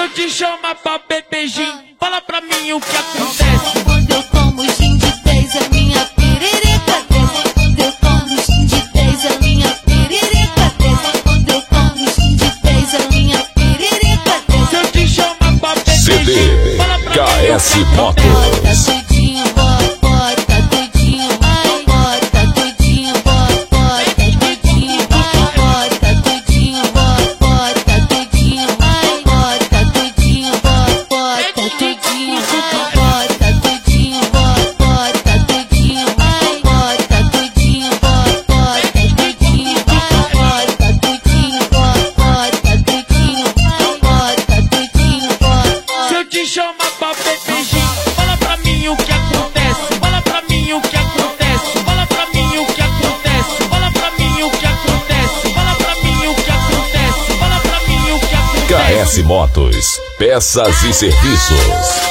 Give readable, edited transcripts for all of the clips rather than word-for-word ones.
te chamar pra beber gin, fala pra mim o que acontece. Quando eu tomo gin de 10, a minha perereca desce. Quando eu tomo gin de 10, a minha perereca desce. Quando eu tomo gin de 10, a minha perereca desce. Se eu te chamar pra beber CD gin, fala pra mim o KS que Motos. acontece. Bota tudinho, bota tudinho, ai, bota tudinho, bota tudinho, bota tudinho, bota tudinho, ai, bota tudinho, bota tudinho, bota tudinho, bota tudinho, ai, bota tudinho, bota tudinho, bota tudinho, bota tudinho, bota tudinho, Se eu te chamar pra beber gin, fala pra mim o que acontece. Fala pra mim o que acontece. Fala pra mim o que acontece. Fala pra mim o que acontece. Fala pra mim o que acontece. Fala pra mim o que acontece. KS Motos, peças e serviços.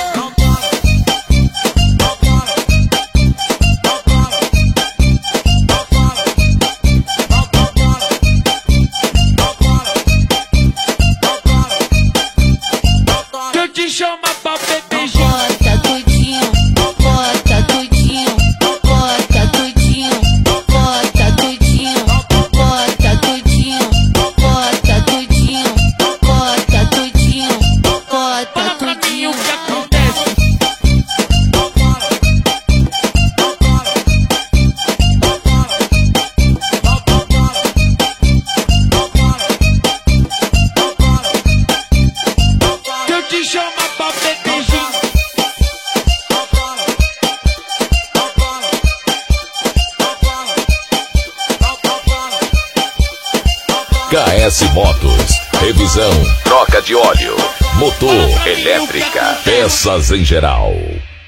Se eu te chamar pra beber gin, bota tudinho, bota tudinho, bota tudinho, bota tudinho, bota tudinho, bota tudinho, bota tudinho, bota fala pra mim tudinho. o que acontece. Se eu te chamar pra beber gin, KS Motos, revisão, troca de óleo, motor, elétrica, peças em geral.